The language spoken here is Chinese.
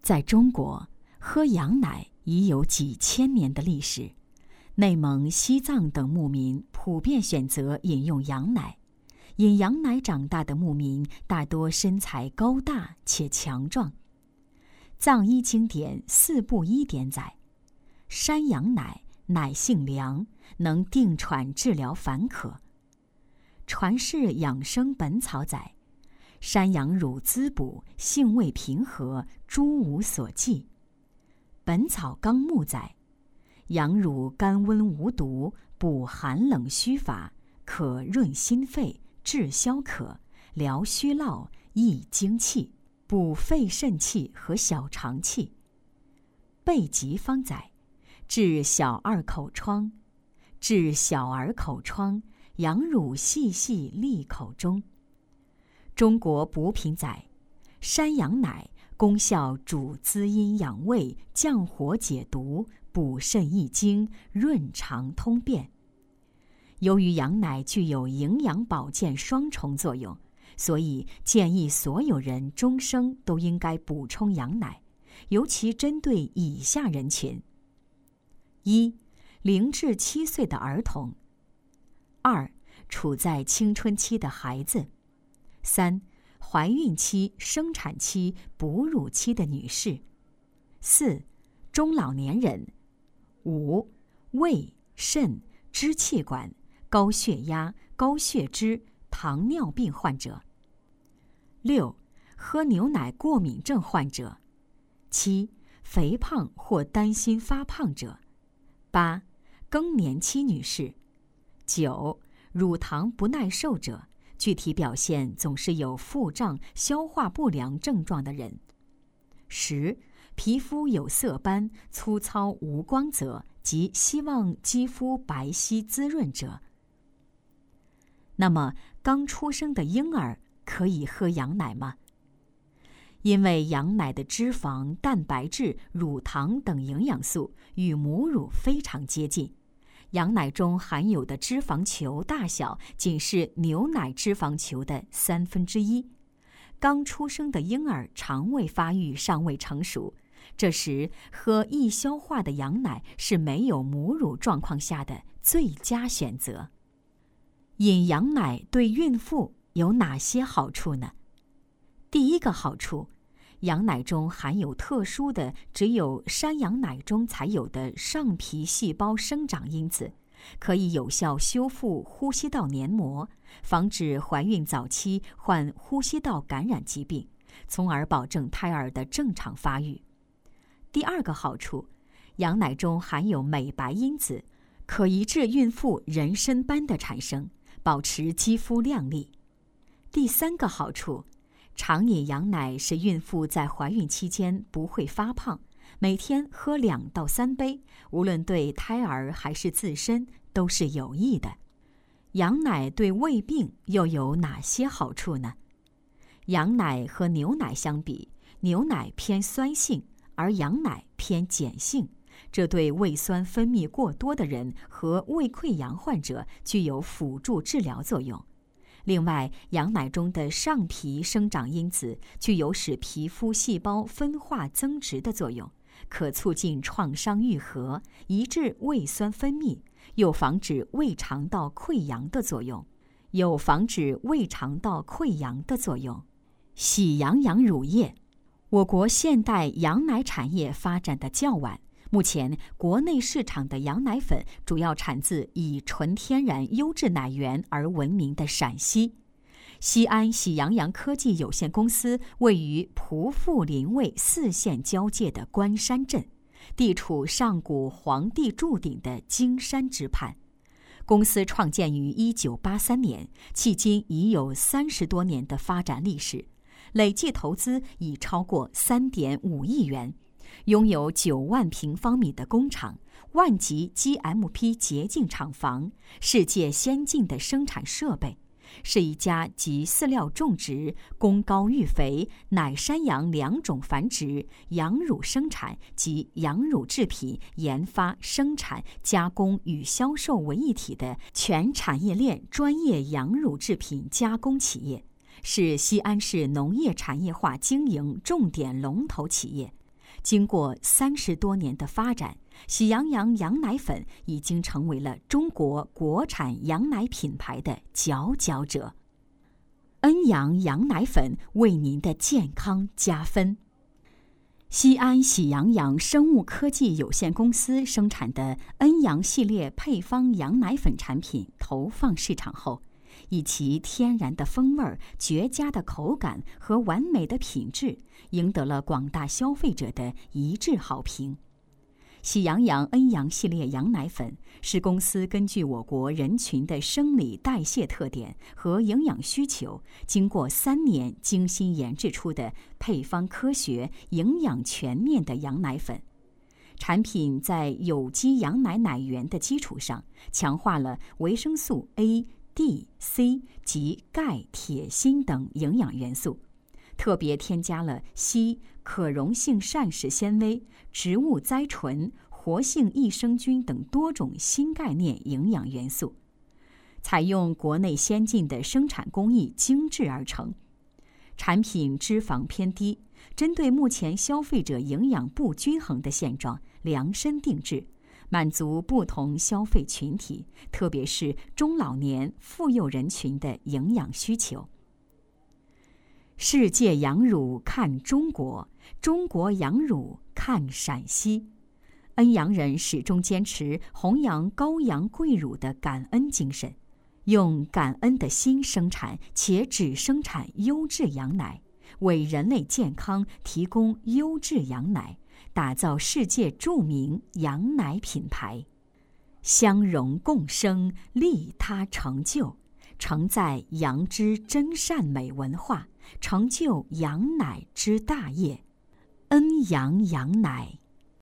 在中国，喝羊奶已有几千年的历史。内蒙、西藏等牧民普遍选择饮用羊奶。饮羊奶长大的牧民大多身材高大且强壮。藏医经典《四部医典》载：山羊奶，奶性凉，能定喘治疗烦渴。传世养生本草载：山羊乳滋补，性味平和，诸无所忌。本草纲目载：羊乳甘温无毒，补寒冷虚乏，可润心肺，治消渴，疗虚劳，益精气，补肺肾气和小肠气。备急方载：治小儿口疮，羊乳细细沥口中。中国补品载：山羊奶功效主滋阴养胃，降火解毒，补肾益精，润肠通便。由于羊奶具有营养保健双重作用，所以建议所有人终生都应该补充羊奶，尤其针对以下人群：1. 0至7岁的儿童； 2. 处在青春期的孩子； 3. 怀孕期、生产期、哺乳期的女士； 4. 中老年人； 5. 胃、肾、支气管、高血压、高血脂、糖尿病患者； 6. 喝牛奶过敏症患者； 7. 肥胖或担心发胖者； 8. 更年期女士； 9. 乳糖不耐受者，具体表现总是有腹胀、消化不良症状的人； 10. 皮肤有色斑、粗糙无光泽及希望肌肤白皙滋润者。那么，刚出生的婴儿可以喝羊奶吗？因为羊奶的脂肪、蛋白质、乳糖等营养素与母乳非常接近，羊奶中含有的脂肪球大小仅是牛奶脂肪球的1/3。刚出生的婴儿肠胃发育尚未成熟，这时喝易消化的羊奶是没有母乳状况下的最佳选择。饮羊奶对孕妇有哪些好处呢？第一个好处，羊奶中含有特殊的只有山羊奶中才有的上皮细胞生长因子，可以有效修复呼吸道黏膜，防止怀孕早期患呼吸道感染疾病，从而保证胎儿的正常发育。第二个好处，羊奶中含有美白因子，可抑制孕妇人参斑的产生，保持肌肤亮丽。第三个好处，常饮羊奶使孕妇在怀孕期间不会发胖，每天喝2到3杯，无论对胎儿还是自身都是有益的。羊奶对胃病又有哪些好处呢？羊奶和牛奶相比，牛奶偏酸性，而羊奶偏碱性，这对胃酸分泌过多的人和胃溃疡患者具有辅助治疗作用。另外，羊奶中的上皮生长因子具有使皮肤细胞分化增殖的作用，可促进创伤愈合，抑制胃酸分泌，有防止胃肠道溃疡的作用。喜羊羊乳业，我国现代羊奶产业发展的较晚。目前，国内市场的羊奶粉主要产自以纯天然优质奶源而闻名的陕西。西安喜羊羊科技有限公司位于蒲阜临渭4县交界的关山镇，地处上古黄帝柱鼎的荆山之畔。公司创建于1983年，迄今已有30多年的发展历史，累计投资已超过3.5亿元。拥有9万平方米的工厂，万级 GMP 洁净厂房，世界先进的生产设备，是一家集饲料种植、供高育肥、奶山羊2种繁殖、羊乳生产及羊乳制品研发、生产、加工与销售为一体的全产业链专业羊乳制品加工企业，是西安市农业产业化经营重点龙头企业。 经过30多年的发展，喜羊羊羊奶粉已经成为了中国国产羊奶品牌的佼佼者。恩阳羊奶粉为您的健康加分。西安喜羊羊生物科技有限公司生产的恩阳系列配方羊奶粉产品投放市场后，以其天然的风味、绝佳的口感和完美的品质，赢得了广大消费者的一致好评。喜羊羊恩阳系列羊奶粉是公司根据我国人群的生理代谢特点和营养需求，经过3年精心研制出的配方科学、营养全面的羊奶粉。产品在有机羊奶奶源的基础上，强化了维生素 A、D、C 及钙、铁、锌等营养元素，特别添加了硒、可溶性膳食纤维、植物甾醇、活性益生菌等多种新概念营养元素，采用国内先进的生产工艺精制而成。产品脂肪偏低，针对目前消费者营养不均衡的现状量身定制，满足不同消费群体，特别是中老年、妇幼人群的营养需求。世界羊乳看中国，中国羊乳看陕西。恩阳人始终坚持弘扬高羊贵乳的感恩精神，用感恩的心生产，且只生产优质羊奶，为人类健康提供优质羊奶，打造世界著名羊奶品牌。相容共生，利他成就，承载羊之真善美文化，成就羊奶之大业。恩阳羊奶。